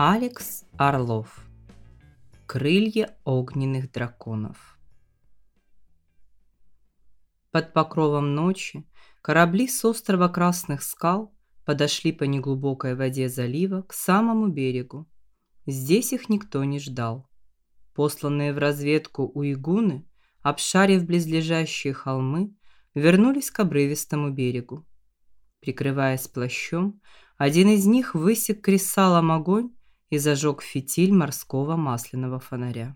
Алекс Орлов. Крылья огненных драконов. Под покровом ночи корабли с острова Красных Скал подошли по неглубокой воде залива к самому берегу. Здесь их никто не ждал. Посланные в разведку уйгуны, обшарив близлежащие холмы, вернулись к обрывистому берегу. Прикрываясь плащом, один из них высек кресалом огонь и зажег фитиль морского масляного фонаря.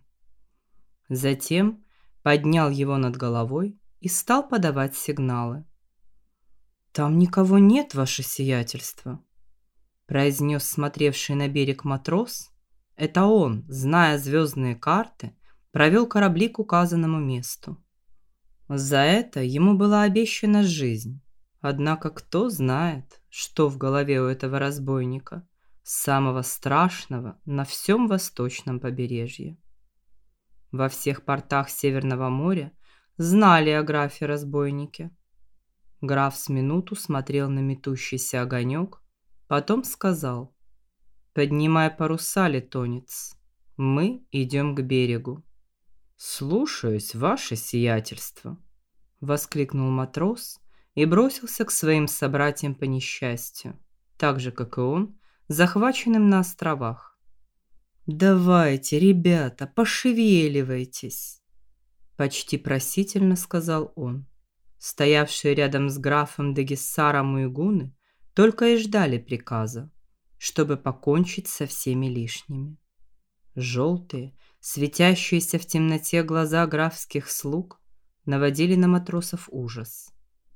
Затем поднял его над головой и стал подавать сигналы. «Там никого нет, ваше сиятельство», – произнес смотревший на берег матрос. Это он, зная звездные карты, провел корабли к указанному месту. За это ему была обещана жизнь. Однако кто знает, что в голове у этого разбойника, самого страшного на всем восточном побережье. Во всех портах Северного моря знали о графе-разбойнике. Граф с минуту смотрел на метущийся огонек, потом сказал: «Поднимай паруса, летонец, мы идем к берегу». «Слушаюсь, ваше сиятельство», — воскликнул матрос и бросился к своим собратьям по несчастью, так же, как и он, захваченным на островах. «Давайте, ребята, пошевеливайтесь», — почти просительно сказал он. Стоявшие рядом с графом де Гессаром уйгуны только и ждали приказа, чтобы покончить со всеми лишними. Желтые, светящиеся в темноте глаза графских слуг наводили на матросов ужас.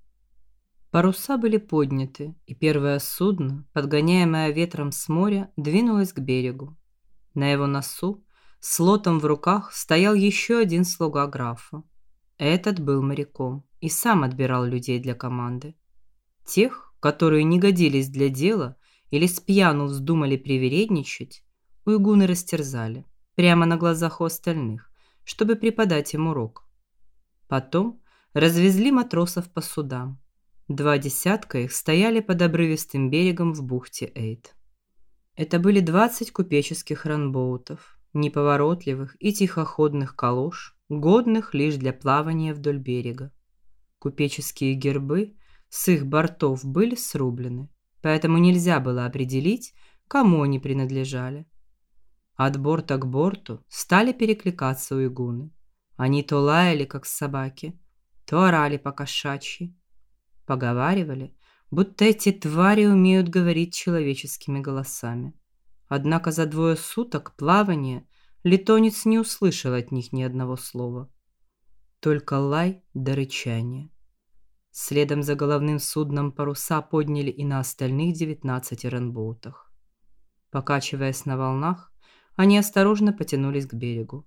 Паруса были подняты, и первое судно, подгоняемое ветром с моря, двинулось к берегу. На его носу, с лотом в руках, стоял еще один слуга графа. Этот был моряком и сам отбирал людей для команды. Тех, которые не годились для дела или спьяну вздумали привередничать, уйгуны растерзали прямо на глазах у остальных, чтобы преподать им урок. Потом развезли матросов по судам. 20 их стояли под обрывистым берегом в бухте Эйд. Это были 20 купеческих ранбоутов, неповоротливых и тихоходных калош, годных лишь для плавания вдоль берега. Купеческие гербы с их бортов были срублены, поэтому нельзя было определить, кому они принадлежали. От борта к борту стали перекликаться уйгуны. Они то лаяли, как собаки, то орали по-кошачьи. Поговаривали, будто эти твари умеют говорить человеческими голосами. Однако за 2 суток плавания летонец не услышал от них ни одного слова. Только лай да рычание. Следом за головным судном паруса подняли и на остальных 19 ранбоутах. Покачиваясь на волнах, они осторожно потянулись к берегу.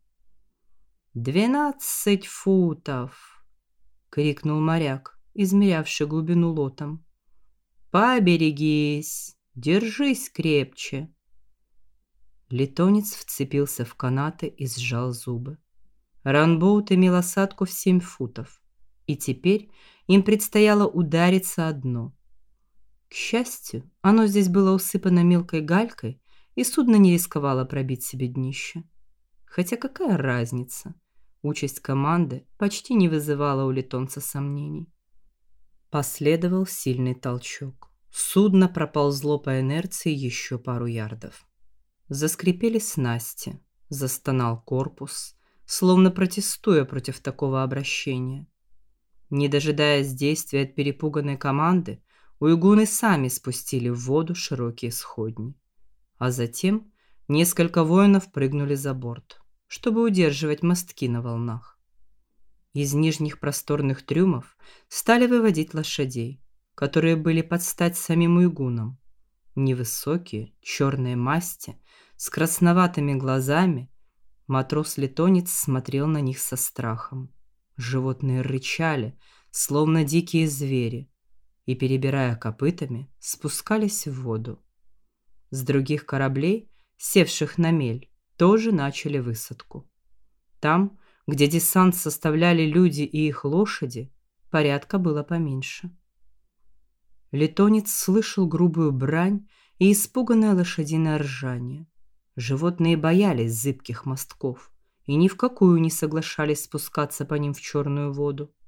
12 футов!» — крикнул моряк, измерявший глубину лотом. «Поберегись! Держись крепче!» Летонец вцепился в канаты и сжал зубы. Ранбоут имел осадку в 7 футов, и теперь им предстояло удариться о дно. К счастью, оно здесь было усыпано мелкой галькой, и судно не рисковало пробить себе днище. Хотя какая разница? Участь команды почти не вызывала у летонца сомнений. Последовал сильный толчок. Судно проползло по инерции еще пару ярдов. Заскрипели снасти, застонал корпус, словно протестуя против такого обращения. Не дожидаясь действий от перепуганной команды, уйгуны сами спустили в воду широкие сходни. А затем несколько воинов прыгнули за борт, чтобы удерживать мостки на волнах. Из нижних просторных трюмов стали выводить лошадей, которые были под стать самим уйгунам. Невысокие, черные масти, с красноватыми глазами, матрос-летонец смотрел на них со страхом. Животные рычали, словно дикие звери, и, перебирая копытами, спускались в воду. С других кораблей, севших на мель, тоже начали высадку. Там, где десант составляли люди и их лошади, порядка было поменьше. Летонец слышал грубую брань и испуганное лошадиное ржание. Животные боялись зыбких мостков и ни в какую не соглашались спускаться по ним в черную воду.